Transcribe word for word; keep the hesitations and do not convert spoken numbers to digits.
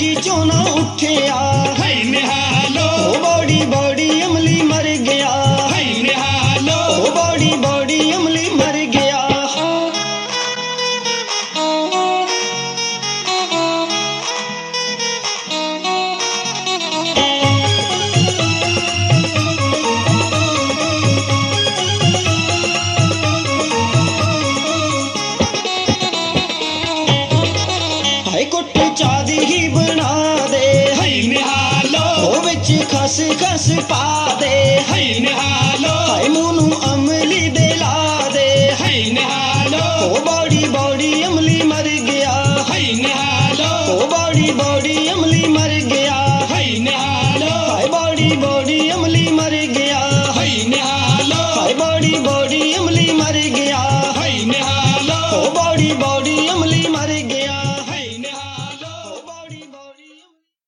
जी चो ना उठिया है निहालो ओ बड़ी बड़ी अमली मर गया है निहालो ओ बड़ी बड़ी अमली मर गया हाय कुट चादी ही बना दे है निहालो ओ विच खस खस पा दे है निहालो हाय मूनू